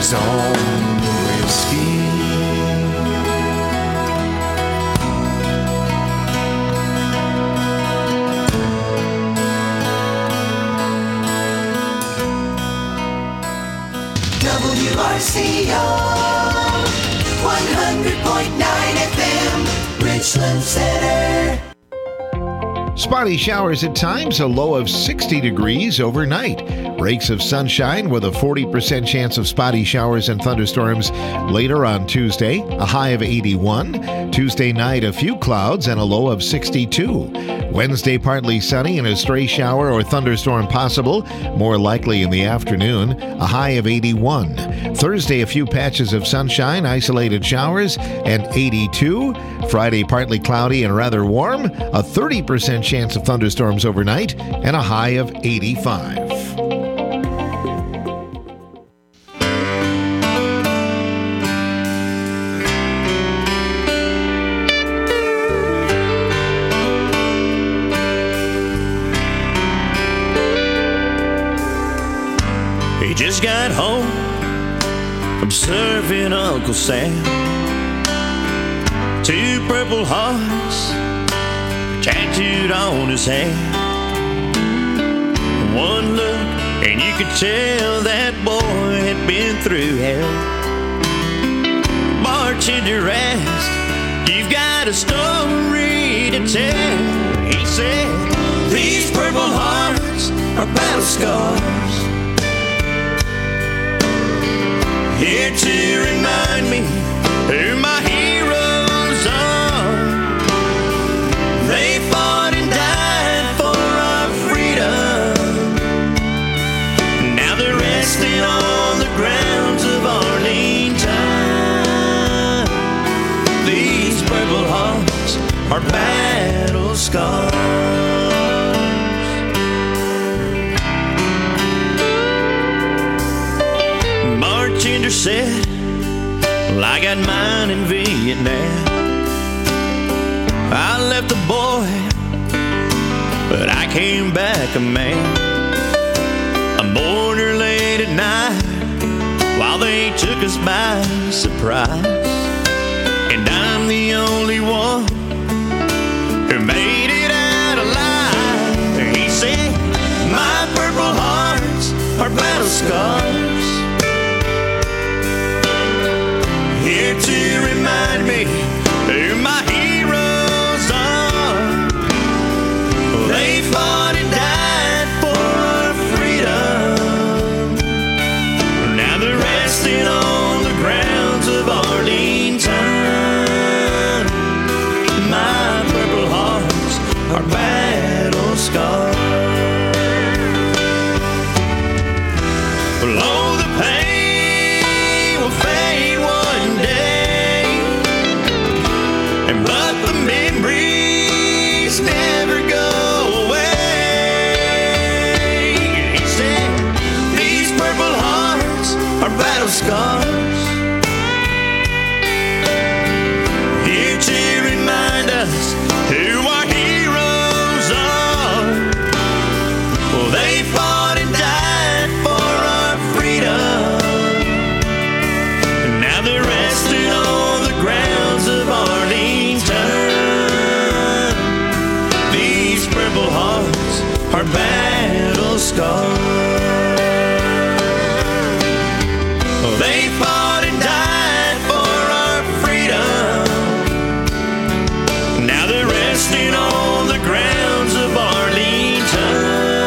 his own whiskey. WRCO 100.9 FM, Richland Center. Spotty showers at times, a low of 60 degrees overnight. Breaks of sunshine with a 40% chance of spotty showers and thunderstorms later on Tuesday, a high of 81. Tuesday night, a few clouds and a low of 62. Wednesday, partly sunny and a stray shower or thunderstorm possible, more likely in the afternoon, a high of 81. Thursday, a few patches of sunshine, isolated showers, and 82. Friday, partly cloudy and rather warm, a 30% chance of thunderstorms overnight, and a high of 85. He just got home from serving Uncle Sam. 2 Purple Hearts tattooed on his hand. One look and you could tell that boy had been through hell. Bartender asked, "You've got a story to tell?" He said, "These Purple Hearts are battle scars, here to remind me who my heroes are. They fought and died for our freedom. Now they're resting on the grounds of Arlington. These Purple Hearts are battle scars." Bartender said, "Well, I got mine in Vietnam. I left a boy, but I came back a man. I mourned her late at night while they took us by surprise. And I'm the only one who made it out alive." He said, "My Purple Hearts are battle scars, here to remind me who my heroes are. They fought and died for our freedom. Now they're resting on the grounds of Arlington. My Purple Hearts are battle scars." Below the pain will fade one day, but the memories never go away. He said, "These Purple Hearts are battle scars, here to remind us who our heroes are. Well, they fought and died for our freedom. Now they're resting on the grounds of Arlington. These Purple Hearts are battle scars. They fought and died for our freedom. Now they're resting on the grounds of Arlington.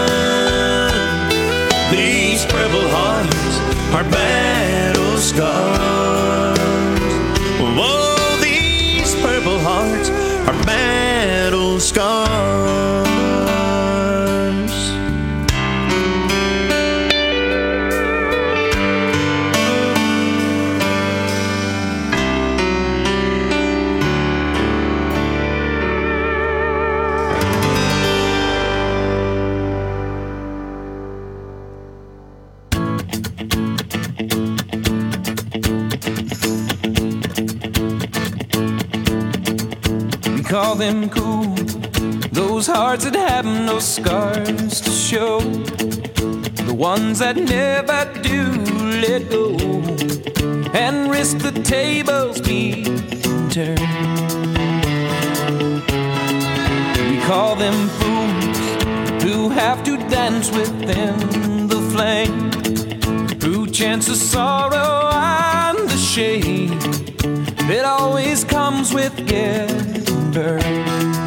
These Purple Hearts are battle scars. Whoa, these Purple Hearts are battle scars." Call them cool, those hearts that have no scars to show, the ones that never do let go and risk the tables being turned. We call them fools who have to dance within the flame, who chance the sorrow and the shame that always comes with getting burned.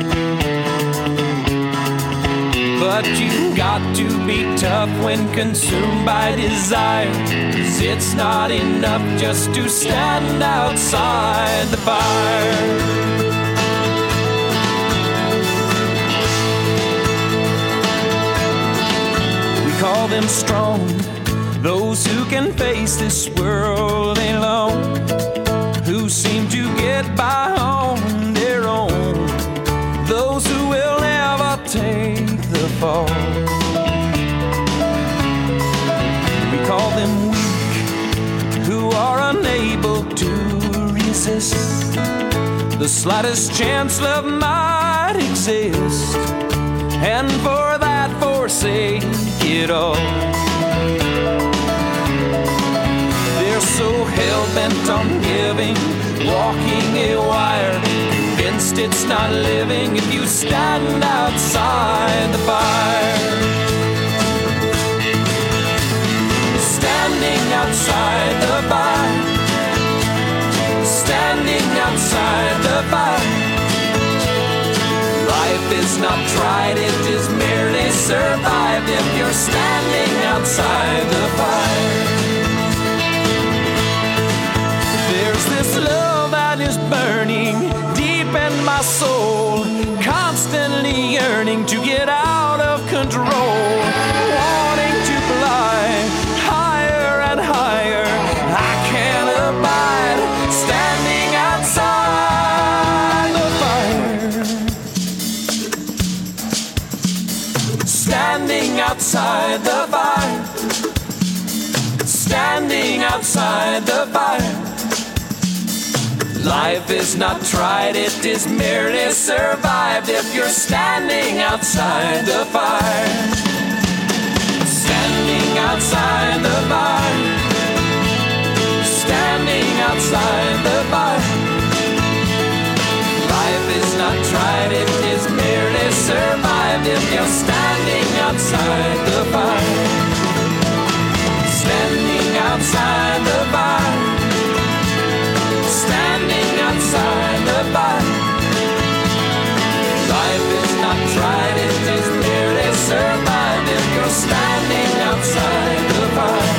But you got to be tough when consumed by desire, 'cause it's not enough just to stand outside the fire. We call them strong, those who can face this world alone, who seem to get by on their own, those who will never take the fall. We call them weak, who are unable to resist the slightest chance love might exist, and for that forsake it all. They're so hell-bent on giving, walking a wire, convinced it's not living if you stand outside the fire. Standing outside the fire, standing outside the fire. Life is not tried, it is merely survived if you're standing outside the fire. There's this love that is burning deep in my soul, constantly yearning to get out of control, wanting to fly higher and higher. I can't abide standing outside the fire. Standing outside the fire. Standing outside the fire. Life is not tried, it is merely survived if you're standing outside the fire. Standing outside the fire. Standing outside the fire. Life is not tried, it is merely survived if you're standing outside the fire. Standing outside the fire. Standing outside the fire. Life is not tried, it is merely survived if you're standing outside the fire.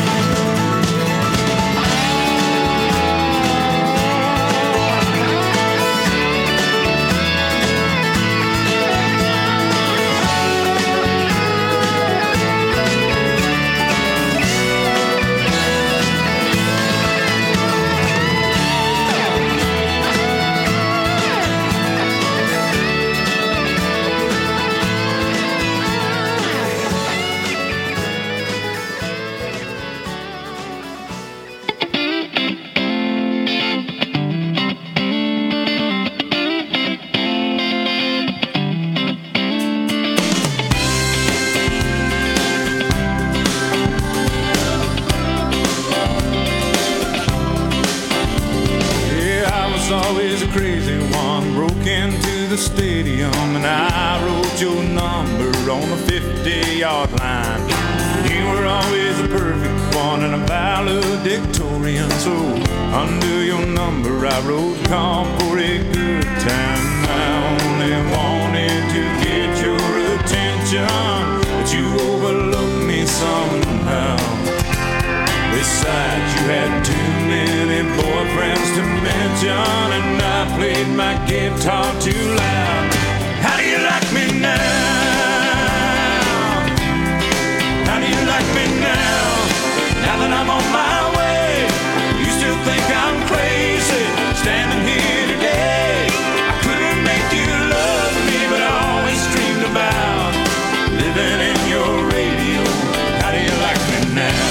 Always a crazy one, broke into the stadium and I wrote your number on the 50-yard line. You were always the perfect one and a valedictorian, so under your number I wrote call for a good time. I only wanted to get your attention, but you overlooked me somehow. Besides, you had too many boyfriends to mention, and I played my guitar too loud. How do you like me now? How do you like me now? Now that I'm on my way, you still think I'm crazy, standing here today. I couldn't make you love me, but I always dreamed about living in your radio. How do you like me now?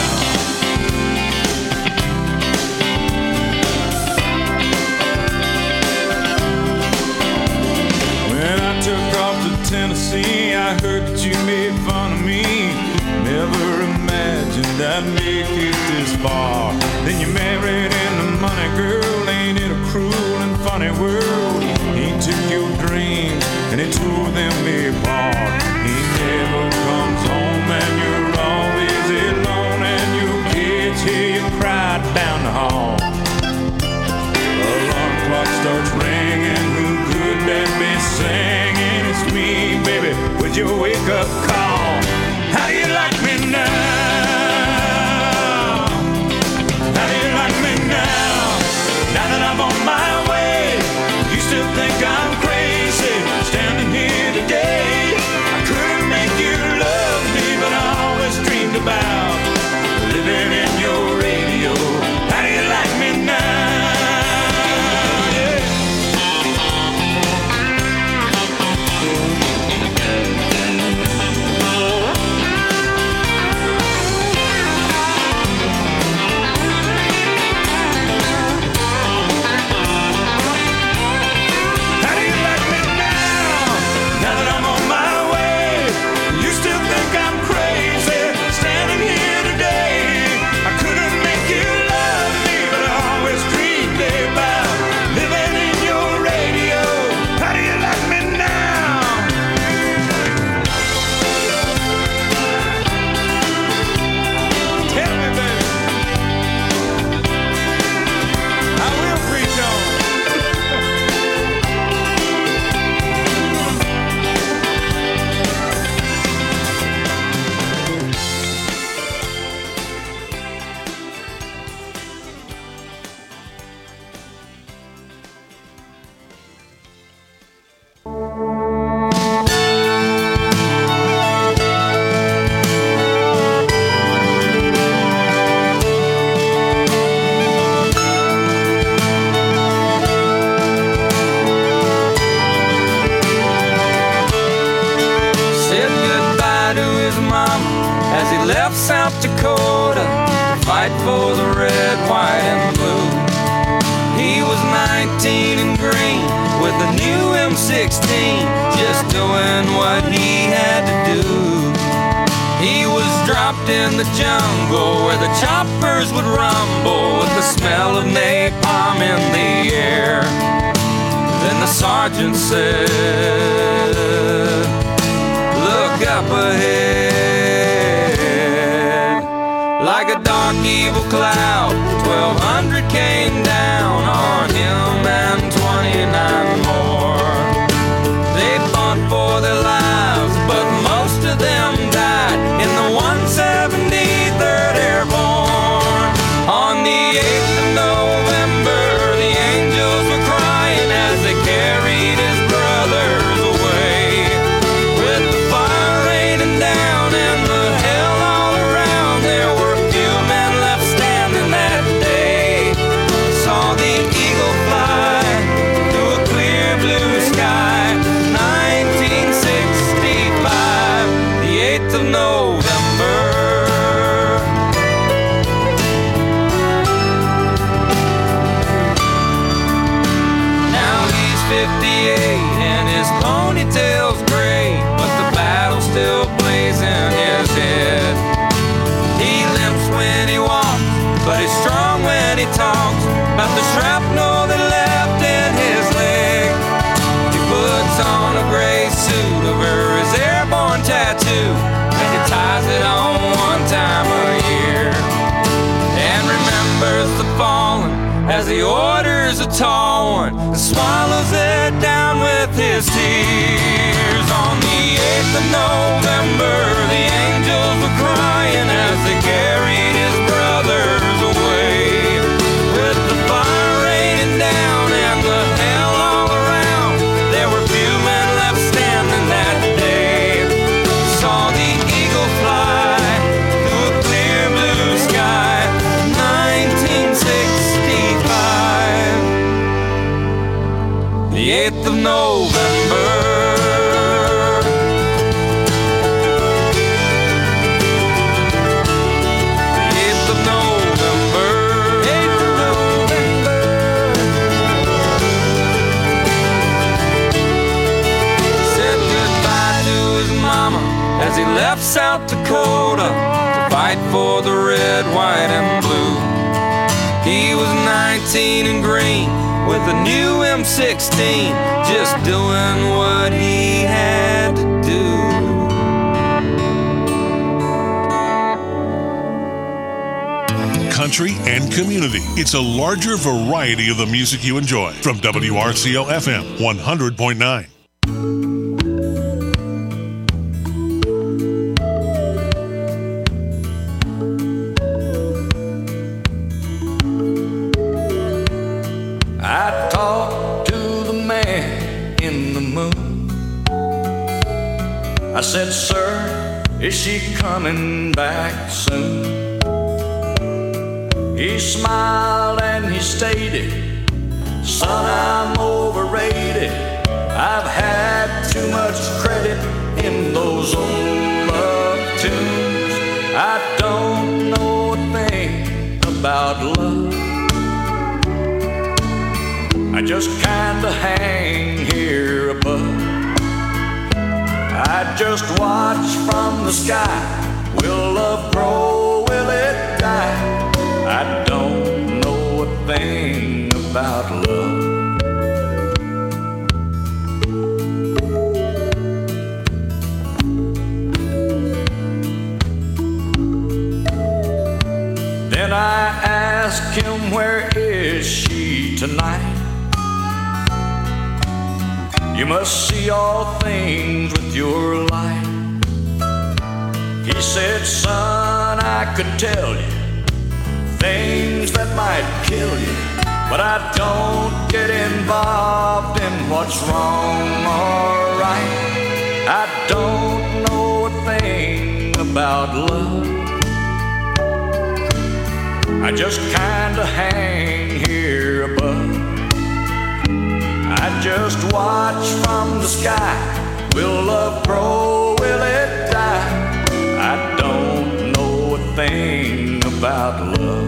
Tennessee, I heard that you made fun of me. Never imagined I'd make it this bar. Then you married into money, girl. Ain't it a cruel and funny world? He took your dreams and he tore them apart. He never comes home and you're always alone, and your kids hear you cry down the hall. Alarm clock starts ringing. Who could that be singing? It's me, baby, with your wake-up call. How do you like me now? How do you like me now? Now that I'm on my way, you still think I'm crazy standing here today. I couldn't make you love me, but I always dreamed about living in your radio. How do you like me now? South Dakota to fight for the red, white, and blue. He was 19 and green with a new M16, just doing what he had to do. He was dropped in the jungle where the choppers would rumble with the smell of napalm in the air. Then the sergeant said, "Look up ahead." Like a dark evil cloud, 1,200 came down on him and 29 more. They fought for their lives, but most of them died in the 173rd Airborne. On the 8th of November, the angels were crying as they carried his brothers away. With the fire raining down and the hell all around, there were few men left standing that day. Saw the eagle fly through a clear blue sky. 1965, the 8th of November. Now he's 58 and his ponytail's gray, but the battle's still blazing in his head. He limps when he walks, but he's strong when he talks about the shrapnel that left in his leg. He puts on a gray suit over his airborne tattoo, and he ties it on one time a year. And remembers the fallen as he orders a tall one and swallows it down with his tears. On the 8th of November, the angels were crying as they carried his brothers away. With the fire raining down and the hell all around, there were few men left standing that day. Saw the eagle fly through a clear blue sky. 1965, the 8th of November. As he left South Dakota to fight for the red, white, and blue. He was 19 and green with a new M16, just doing what he had to do. Country and community. It's a larger variety of the music you enjoy. From WRCO FM 100.9. I talked to the man in the moon. I said, sir, is she coming back soon? He smiled and he stated, son, I'm overrated. I've had too much credit in those old love tunes. I don't know a thing about love. I just kinda hang here above. I just watch from the sky. Will love grow? Will it die? I don't know a thing about love. Then I asked him, where is she tonight? You must see all things with your light. He said, son, I could tell you things that might kill you, but I don't get involved in what's wrong or right. I don't know a thing about love. I just kinda hang here above. I just watch from the sky. Will love grow? Will it die? I don't know a thing about love.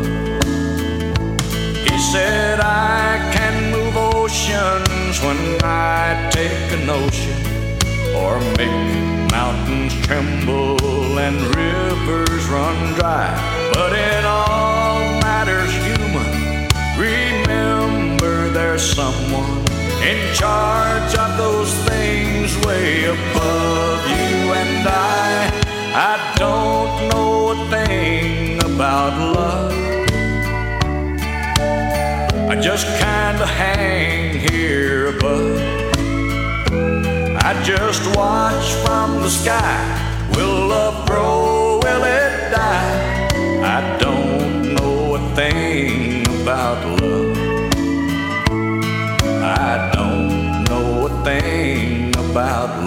He said, I can move oceans when I take a notion, or make mountains tremble and rivers run dry. But in all matters human, remember there's someone in charge of those things way above you and I. I don't know a thing about love. I just kinda hang here above. I just watch from the sky. Will love grow? Will it die? I don't know a thing about love. I don't know a thing about love.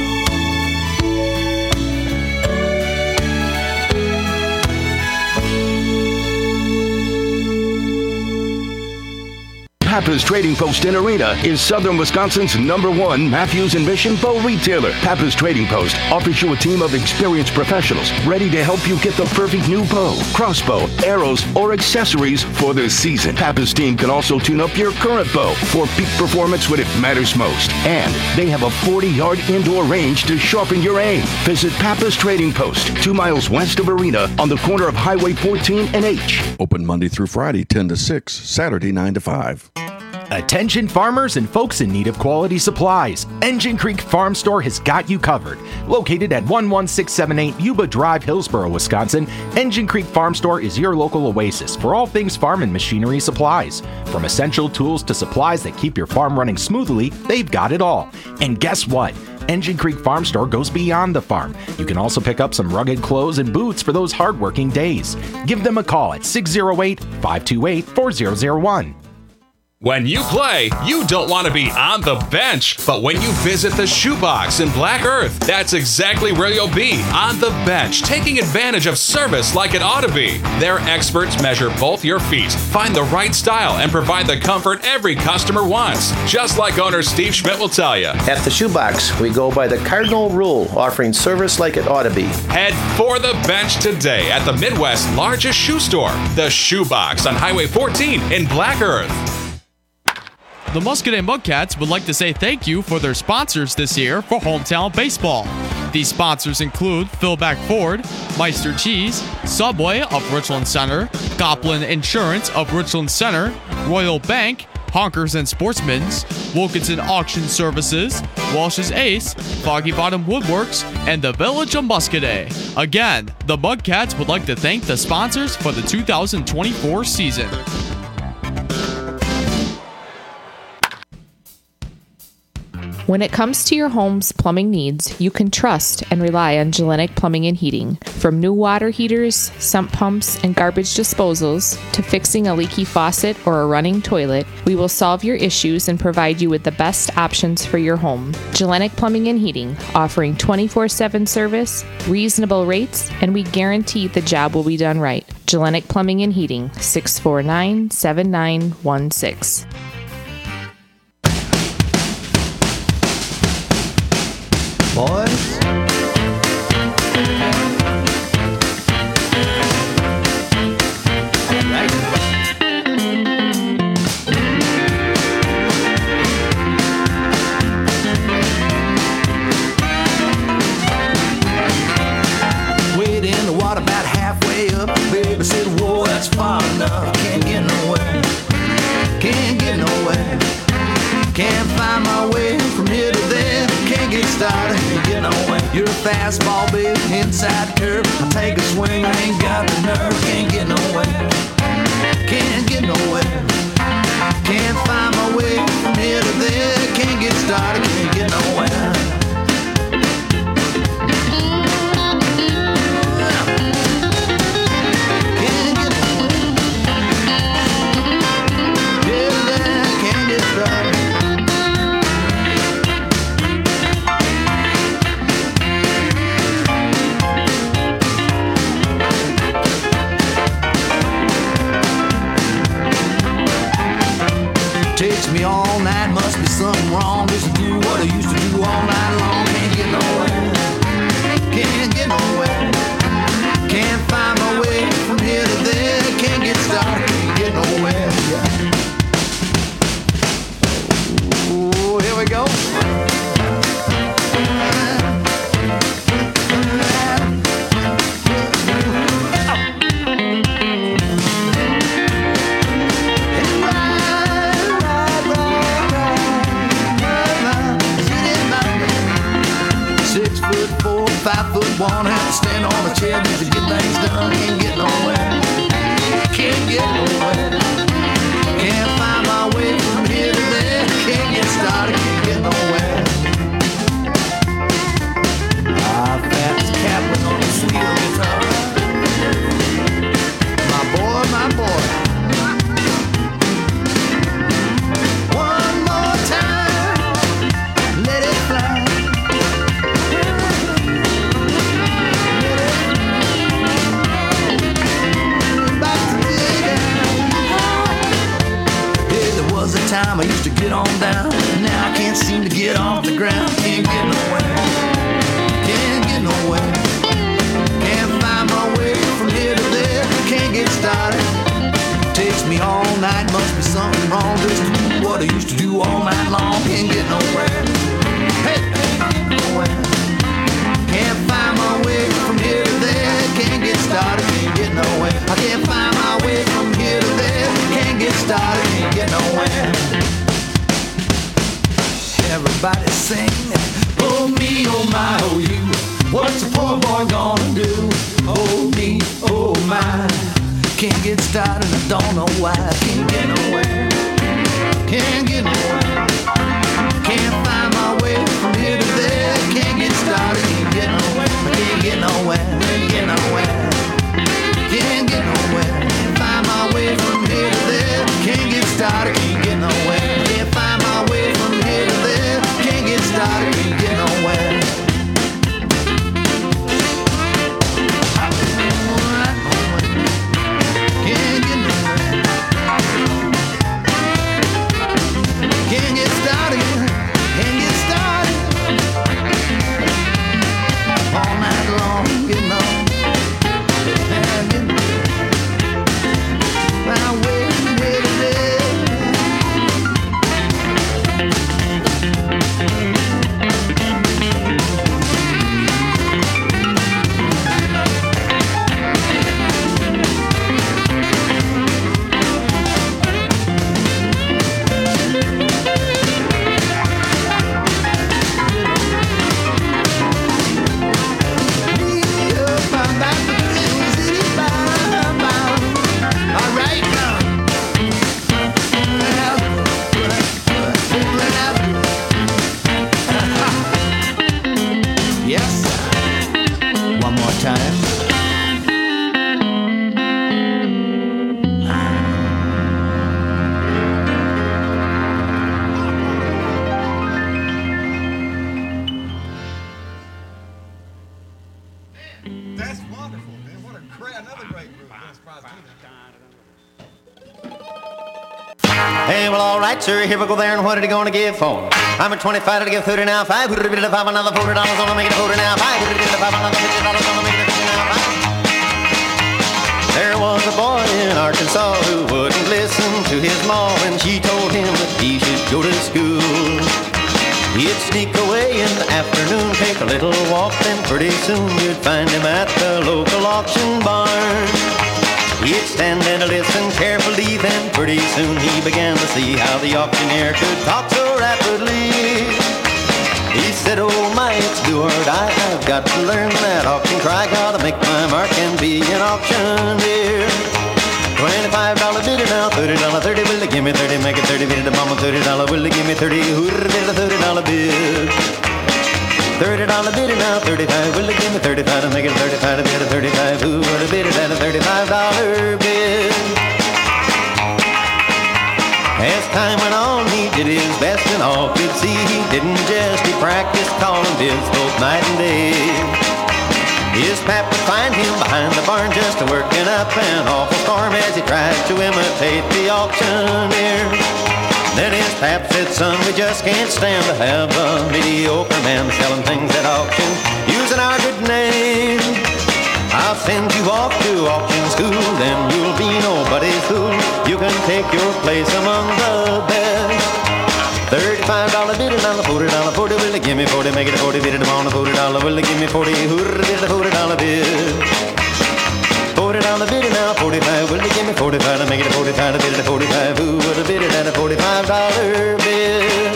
Pappas Trading Post in Arena is Southern Wisconsin's #1 Matthews and Mission bow retailer. Pappas Trading Post offers you a team of experienced professionals ready to help you get the perfect new bow, crossbow, arrows, or accessories for the season. Pappas team can also tune up your current bow for peak performance when it matters most. And they have a 40-yard indoor range to sharpen your aim. Visit Pappas Trading Post, 2 miles west of Arena on the corner of Highway 14 and H. Open Monday through Friday, 10 to 6, Saturday, 9 to 5. Attention farmers and folks in need of quality supplies. Engine Creek Farm Store has got you covered. Located at 11678 Yuba Drive, Hillsboro, Wisconsin, Engine Creek Farm Store is your local oasis for all things farm and machinery supplies. From essential tools to supplies that keep your farm running smoothly, they've got it all. And guess what? Engine Creek Farm Store goes beyond the farm. You can also pick up some rugged clothes and boots for those hard-working days. Give them a call at 608-528-4001. When you play, you don't want to be on the bench, but when you visit the Shoebox in Black Earth, that's exactly where you'll be, on the bench, taking advantage of service like it ought to be. Their experts measure both your feet, find the right style, and provide the comfort every customer wants, just like owner Steve Schmidt will tell you. At the Shoebox, we go by the cardinal rule, offering service like it ought to be. Head for the bench today at the Midwest's largest shoe store, the Shoebox on Highway 14 in Black Earth. The Muscadet Mudcats would like to say thank you for their sponsors this year for Hometown Baseball. These sponsors include Philback Ford, Meister Cheese, Subway of Richland Center, Goplin Insurance of Richland Center, Royal Bank, Honkers and Sportsmans, Wilkinson Auction Services, Walsh's Ace, Foggy Bottom Woodworks, and the Village of Muscadet. Again, the Mudcats would like to thank the sponsors for the 2024 season. When it comes to your home's plumbing needs, you can trust and rely on Gellenic Plumbing and Heating. From new water heaters, sump pumps, and garbage disposals, to fixing a leaky faucet or a running toilet, we will solve your issues and provide you with the best options for your home. Gellenic Plumbing and Heating, offering 24/7 service, reasonable rates, and we guarantee the job will be done right. Gellenic Plumbing and Heating, 649-7916. Boys, wade in the water about halfway up. Baby said, whoa, that's far enough. Can't get nowhere. Can't get nowhere. Can't find my way from here to there. Can't get started. Can't get nowhere. You're a fastball, baby, inside the curve. I take a swing, I ain't got the nerve. Can't get nowhere. Can't get nowhere. Can't find my way from here to there. Can't get started. Can't get nowhere. Takes me all night, must be something wrong. Just to do what I used to do all night long. Can't get nowhere. Can't get nowhere. Can't find my way from here to there. Can't get started. Can't get nowhere. Oh, here we go. One have to stand on a chair just to get things done. Can't get nowhere. Can't get nowhere. Can't find my way from here to there. Can't get started. Can't get nowhere. Fats Kaplan on the steel guitar. My boy, my boy. One more time. Let it fly. Time I used to get on down. Now I can't seem to get off the ground. Can't get nowhere. Can't get nowhere. Can't find my way from here to there. Can't get started. Takes me all night. Must be something wrong. Just to do what I used to do all night long. Can't get nowhere. Hey, can't get nowhere. Can't find my way from here to there. Can't get started. Can't get nowhere. I can't find my way from here to there. Can't get started. Can't get nowhere. Everybody sing, oh me, oh my, oh you. What's a poor boy gonna do? Oh me, oh my. Can't get started, I don't know why. Can't get nowhere. Can't get nowhere. Can't find my way from here to there. Can't get started, can't get nowhere. I can't get nowhere. Can't get nowhere. Can't get nowhere. Can't find my way from here to there. Can't get started, can't get nowhere. Can't find my way from here to there. Can't get started, can't get nowhere. Can't get nowhere. Can't get started, can't get started. All night long. That's wonderful, man. What another great group. Hey, well, all right, sir. Here we go there, and what are you going to give for? I'm at 25 to give 30 now. 5. Put it at 5, another $40 on to make it 40 now. 5. Put it at 5, another $50 on to make it 50 now. 5. There was a boy in Arkansas who wouldn't listen to his ma when she told him that he should go to school. He'd sneak away in the afternoon, take a little walk, then pretty soon you'd find him at the local auction barn. He'd stand and listen carefully, then pretty soon he began to see how the auctioneer could talk so rapidly. He said, oh my, it's do or die, I've got to learn that auction cry, gotta make my mark and be an auctioneer. $25 bidder now, $30, 30, will they give me 30, make it 30, bid to mama, $30, will they give me 30, hooter, bid a $30 bid. $30 bidder now, 35, will they give me 35 to make it 35 to bid a 35, who would have bid it at a $35 bid. As time went on, he did his best and all could see he didn't just, he practiced calling bids both night and day. His pap would find him behind the barn just working up an awful storm as he tried to imitate the auctioneer. Then his pap said, son, we just can't stand to have a mediocre man selling things at auction using our good name. I'll send you off to auction school, then you'll be nobody's fool. You can take your place among the best. $35 bid and $40, 40, will they give me 40, make it a 40, bid it on a $40, will they give me 40, hooter, bid a $40 bid. $40 bid and now 45, will they give me 45 to make it a 45, bid it a 45, who would have bid it at a $45 bid.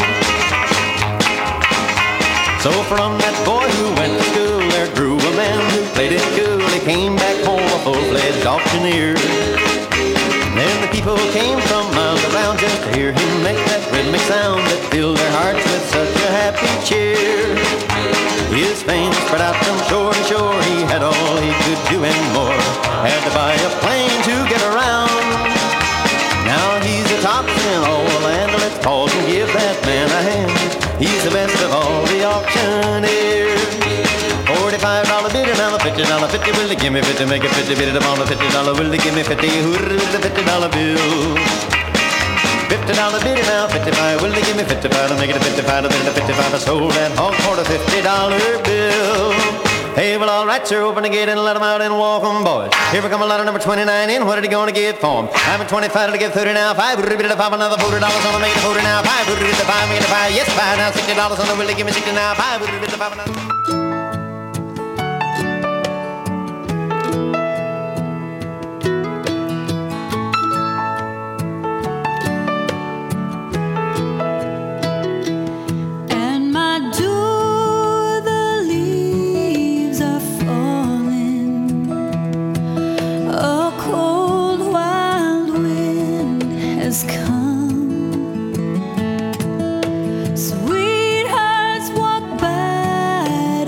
So from that boy who went to school, there grew a man who played it cool. He came back home a full-fledged auctioneer. Then the people came from miles around just to hear him make that rhythmic sound that filled their hearts with such a happy cheer. His fame spread out from shore to shore. He had all he could do and more. Had to buy a plane to get around. Now he's the top in all the land. Let's pause and give that man a hand. He's the best of all the auctioneers. $45 bid and now $50, 50, will they give me 50, make it 50, bid it upon the $50, will they give me 50, hooter, the $50 bill. $50 bid and now 55, will they give me 55 to make it a 55, to bid it a 55, I sold that hog for the $50 bill. Hey, well, all right, sir, open the gate and let them out and walk them, boys. Here we come a letter number 29 in. What are they going to give for them? I'm at 25 to give 30 now. 5, bid it a 5, another $40 on the make it a 40 now. 5, bid it a 5, make it a 5. Yes, 5 now, $60 on the will they give me 60 now. 5, bid it a 5, another. Sweethearts walk by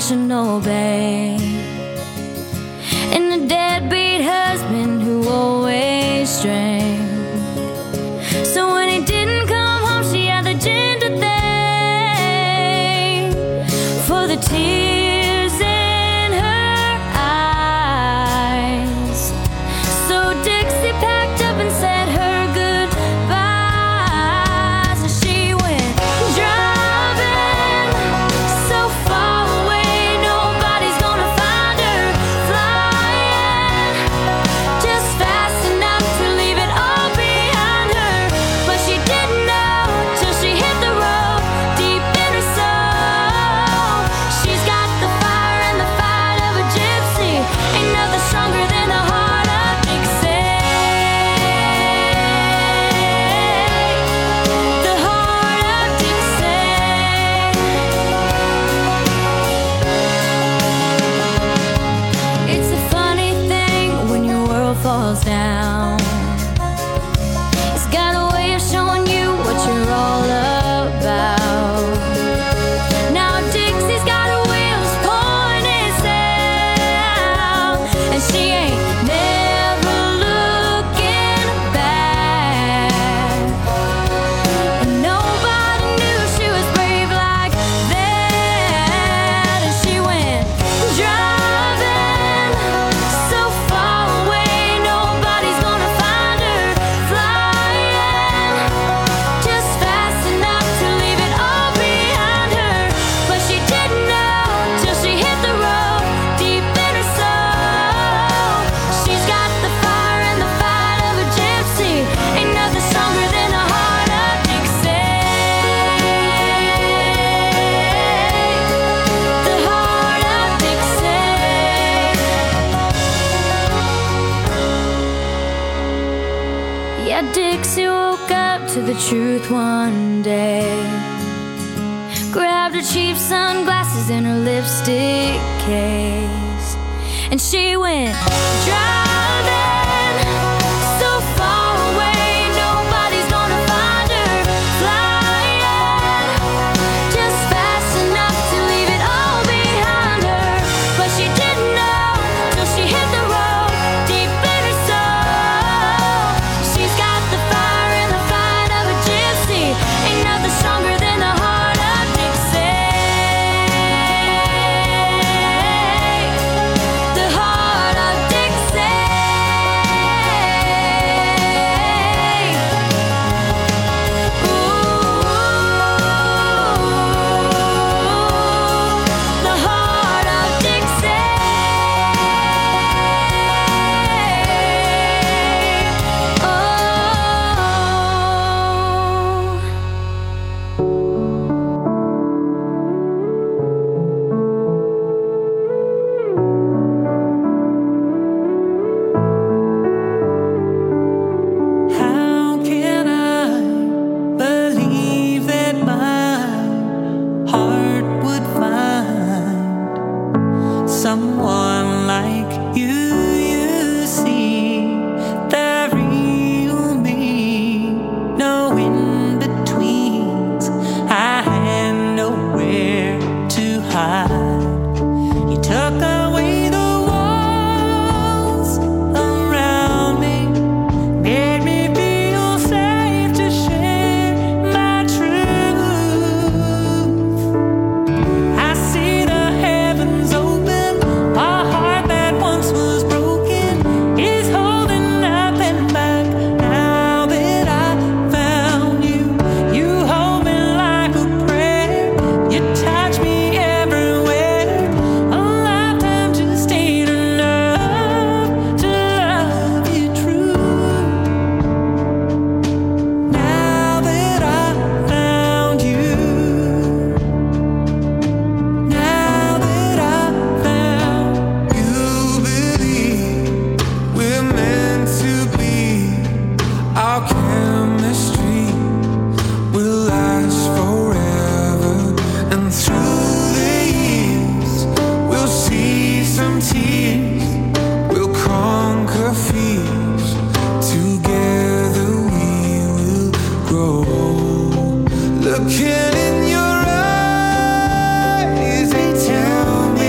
National Bank, and a deadbeat husband who always drank. So when he didn't come home, she had the gin to thank for the tears in her eyes. So Dixie packed up and said her goodbyes, and she went driving so far away, nobody's gonna find her, flying just fast enough to leave it all behind her. But she didn't know till she hit the road deep in her soul. She's got the fire and the fight of a gypsy, ain't nothing stronger than the heart of Dixie. The heart of Dixie. It's a funny thing when your world falls down. It's got a way of showing you what you're all about. Now Dixie's got her wheels pointed south, and she ain't never looking back. And nobody knew she was brave like that. And she went driving so far away, nobody's gonna find her, flying just fast enough to leave it all behind her. But she didn't know till she hit the road deep in her soul. She's got the fire and the fight of a gypsy, ain't nothing stronger than the heart of Dixie. The heart of Dixie. Yeah, Dixie woke up to the truth one day, grabbed her cheap sunglasses and her lipstick case, and she went driving so far away, nobody's gonna find her, flying just fast enough to leave it all behind her. But she didn't know till she hit the road deep in her soul. She's got the fire and the fight of a gypsy, ain't nothing stronger than the heart of Dixie. The heart of Dixie. The heart of Dixie. How can I believe that my heart would find someone like you? You see the real me, no in-betweens. I had nowhere to hide. You took away the walls around me, made me feel safe to share my truth. I see the heavens open, a heart that once was broken is holding nothing back. Now that I found you, you hold me like a prayer, you touch me everywhere. A lifetime just ain't enough to love you true. Now that I found you, now that I found you, believe we're meant to be. Our chemistry will last forever, and through the years we'll see some tears, we'll conquer fears. Together we will grow. Looking in your eyes, they tell me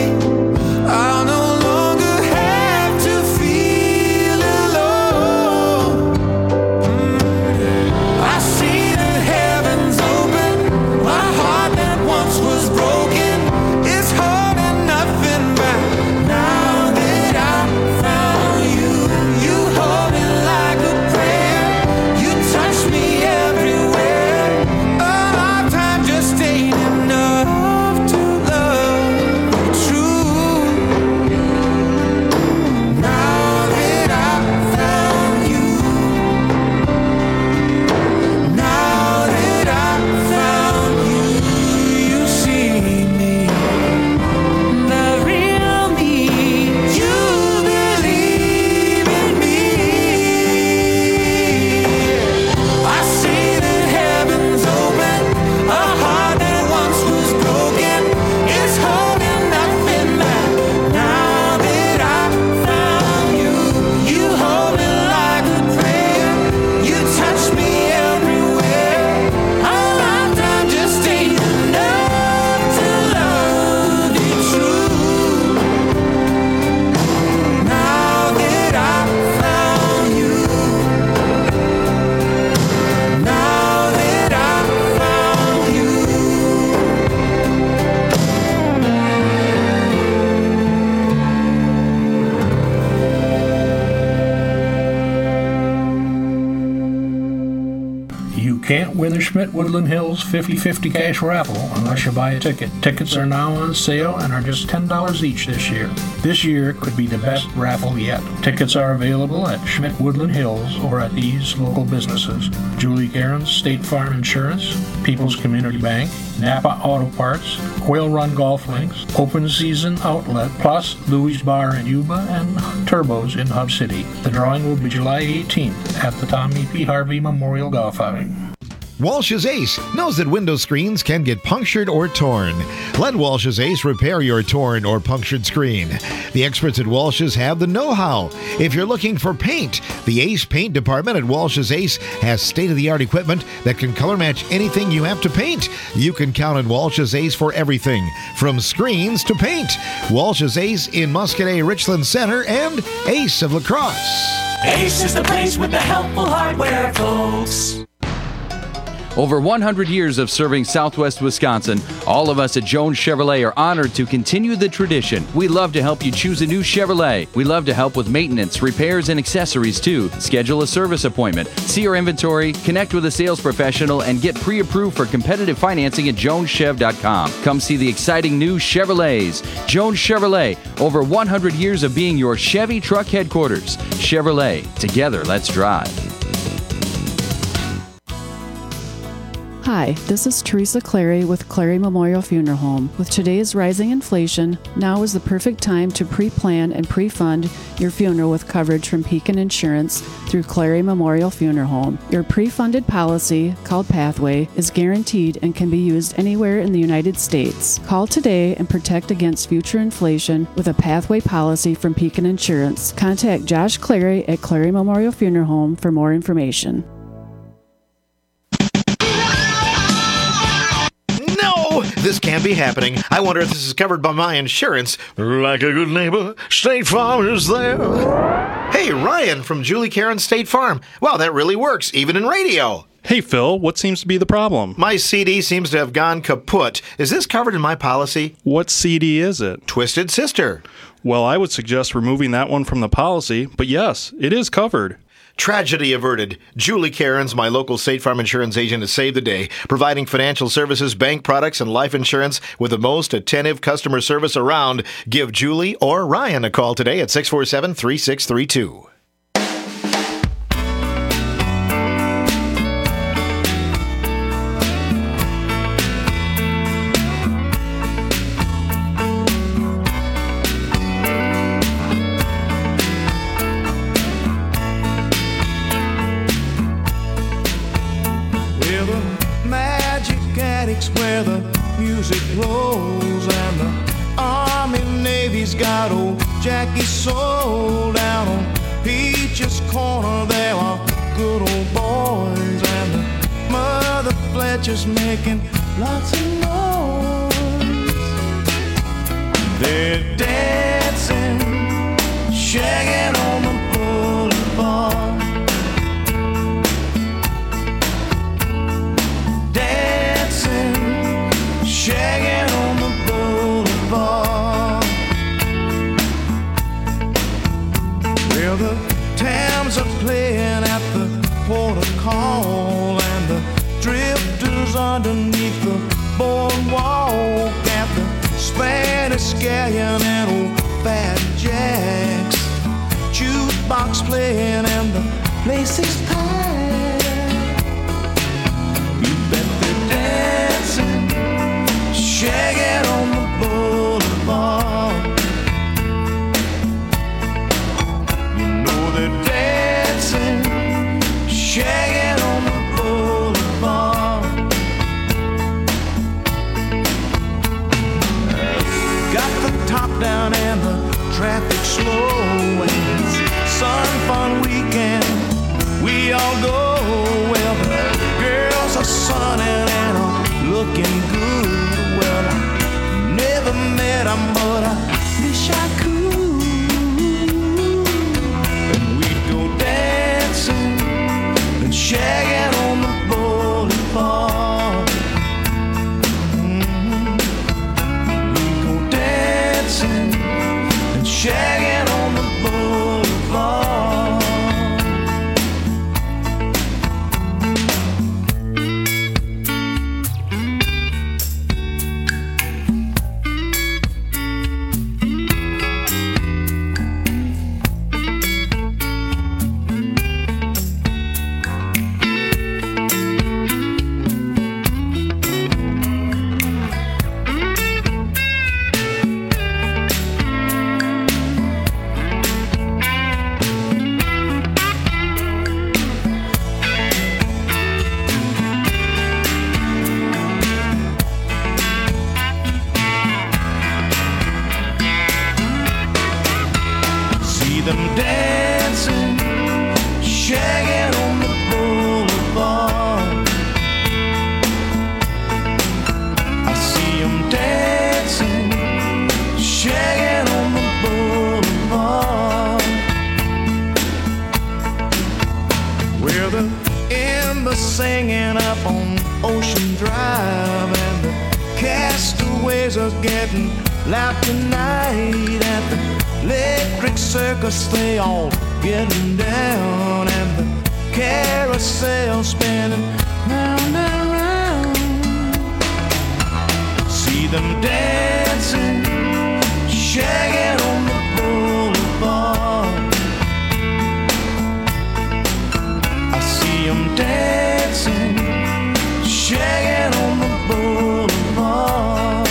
You can't win the Schmidt Woodland Hills 50/50 cash raffle unless you buy a ticket. Tickets are now on sale and are just $10 each this year. This year could be the best raffle yet. Tickets are available at Schmidt Woodland Hills or at these local businesses: Julie Cairns State Farm Insurance, People's Community Bank, Napa Auto Parts, Quail Run Golf Links, Open Season Outlet, plus Louis Bar in Yuba and Turbos in Hub City. The drawing will be July 18th at the Tommy P. Harvey Memorial Golf Outing. Walsh's Ace knows that window screens can get punctured or torn. Let Walsh's Ace repair your torn or punctured screen. The experts at Walsh's have the know-how. If you're looking for paint, the Ace Paint Department at Walsh's Ace has state-of-the-art equipment that can color match anything you have to paint. You can count on Walsh's Ace for everything, from screens to paint. Walsh's Ace in Muscadet Richland Center and Ace of La Crosse. Ace is the place with the helpful hardware, folks. Over 100 years of serving Southwest Wisconsin, all of us at Jones Chevrolet are honored to continue the tradition. We love to help you choose a new Chevrolet. We love to help with maintenance, repairs, and accessories too. Schedule a service appointment, see our inventory, connect with a sales professional, and get pre-approved for competitive financing at joneschev.com. Come see the exciting new Chevrolets. Jones Chevrolet, over 100 years of being your Chevy truck headquarters. Chevrolet, together let's drive. Hi, this is Teresa Clary with Clary Memorial Funeral Home. With today's rising inflation, now is the perfect time to pre-plan and pre-fund your funeral with coverage from Pekin Insurance through Clary Memorial Funeral Home. Your pre-funded policy, called Pathway, is guaranteed and can be used anywhere in the United States. Call today and protect against future inflation with a Pathway policy from Pekin Insurance. Contact Josh Clary at Clary Memorial Funeral Home for more information. This can't be happening. I wonder if this is covered by my insurance. Like a good neighbor, State Farm is there. Hey, Ryan from Julie Cairns State Farm. Wow, that really works, even in radio. Hey, Phil, what seems to be the problem? My CD seems to have gone kaput. Is this covered in my policy? What CD is it? Twisted Sister. Well, I would suggest removing that one from the policy, but yes, it is covered. Tragedy averted. Julie Cairns, my local State Farm insurance agent, has saved the day, providing financial services, bank products, and life insurance with the most attentive customer service around. Give Julie or Ryan a call today at 647-3632. Where the music rolls and the Army Navy's got old Jackie Soul. Down on Peach's Corner there are good old boys, and the Mother Fletcher's making lots of noise. They're dancing, shagging on the boulevard. Shagging on the boulevard. Well, the Tams are playing at the port of call, and the drifters underneath the boardwalk at the Spanish Scallion and old Fat Jack's jukebox playing, and the place is packed. You bet they're dancing, shagging on the boulevard. You know they're dancing, shagging on the boulevard. Got the top down and the traffic slow, and it's sun fun weekend. We all go. Well, the girls are sunning and are looking good. Well, I never met him, but I wish I could. And we'd go dancing and shagging on the boulevard. We'd go dancing and shagging on the boulevard. are singing up on Ocean Drive, and the castaways are getting loud tonight. At the electric circus they all getting down, and the carousel spinning round and round. See them dancing, shagging on the boulevard. I see them dancing, shagging on the boulevard.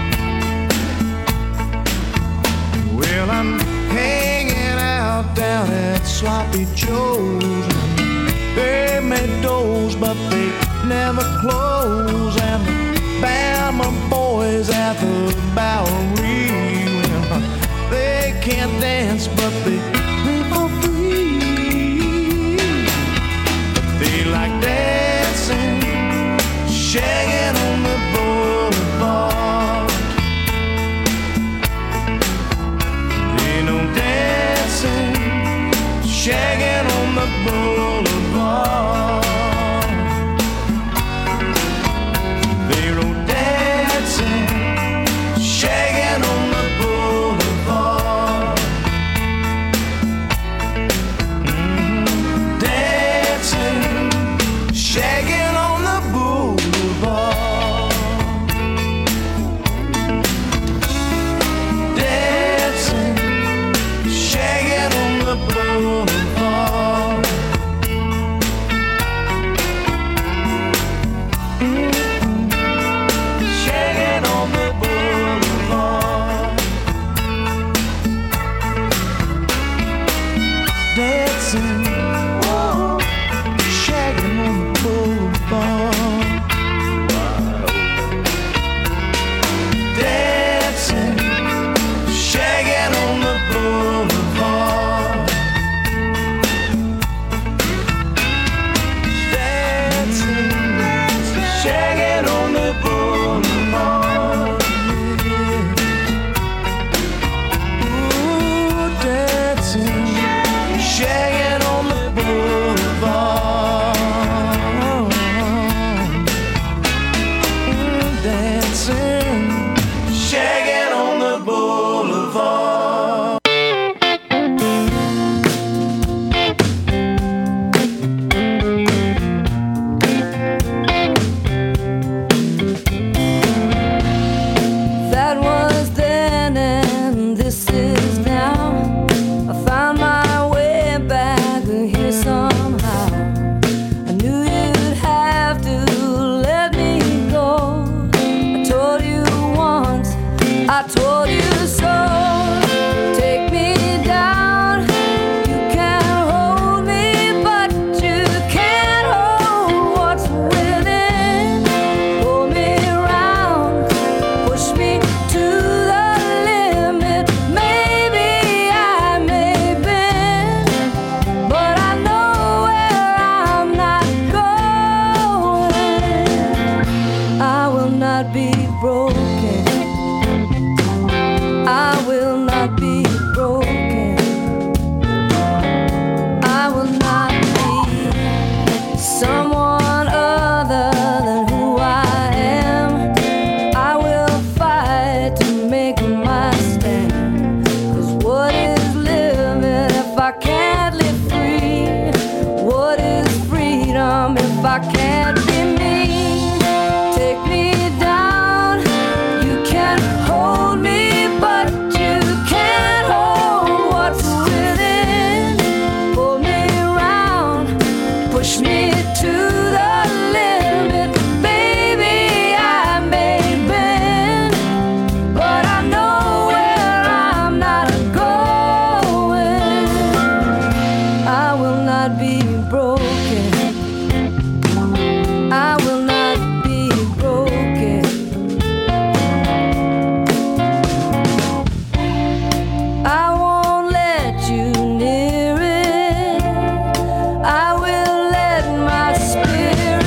Well, I'm hanging out down at Sloppy Joe's. They made doors, but they never close. And the Bama boys at the Bowery, well, they can't dance, but they play for free. They like dancing, shagging on the boulevard. They know dancing, shagging on the boulevard. They know dancing, shagging on the boulevard. Dancing, shagging on the boulevard. Dancing, shagging on the boulevard. Shagging on the boulevard. Dancing, whoa, shagging on the boulevard. Dancing, shagging on the boulevard. Dancing, shagging on the boulevard. Ooh, dancing, shagging on the boulevard. Dancing, shagging on the boulevard. That was then and this is now. I found my way back here somehow. I knew you'd have to let me go. I told you once, I told you so. Take me down. You can't hold me, but you can't hold what's within. Pull me around, push me to the limit. Maybe I may bend, but I know where I'm not going. I will not be broken. I will not be broken. I will not be someone other than who I am. I will fight to make my stand. 'Cause what is living if I can't live free? What is freedom if I can't be me? Take me down. You can't hold me, but you can't hold what's within. Pull me around, push me to the limit. Baby, I may bend, but I know where I'm not going. I will not be broken. I will not be broken. I won't let you near it. I will let my spirit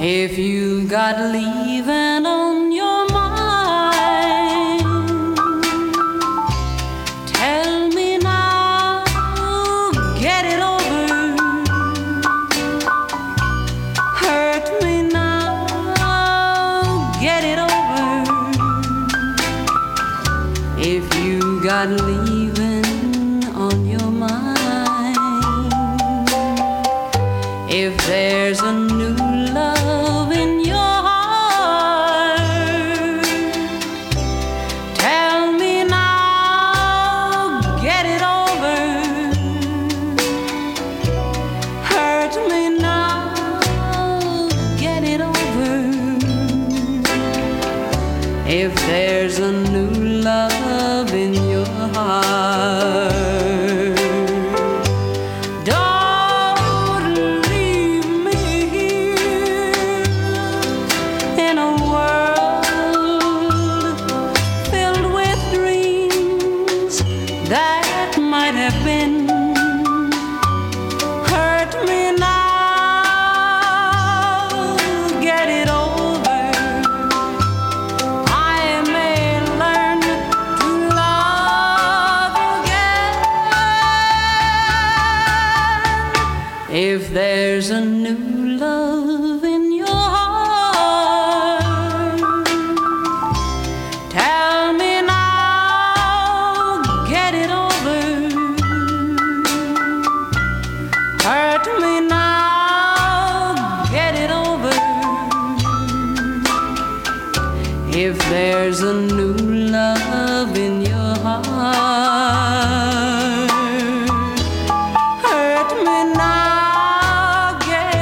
If you got leaving on your mind, tell me now, get it over. Hurt me now, get it over. If you got leaving on your mind, if there's a new love in your heart, tell me now, get it over. Hurt me now, get it over. If there's a new love in your heart, if there's a new love in your heart, tell me now, get it over. Hurt me now, get it over. If there's a new love in your heart, hurt me now, get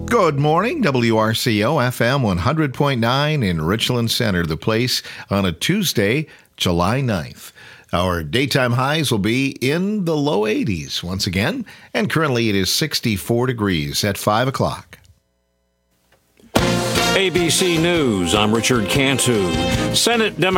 Good morning, WRCO FM 100.9 in Richland Center, the place on a Tuesday, July 9th. Our daytime highs will be in the low 80s once again, and currently it is 64 degrees at 5 o'clock. ABC News, I'm Richard Cantu. Senate Democrats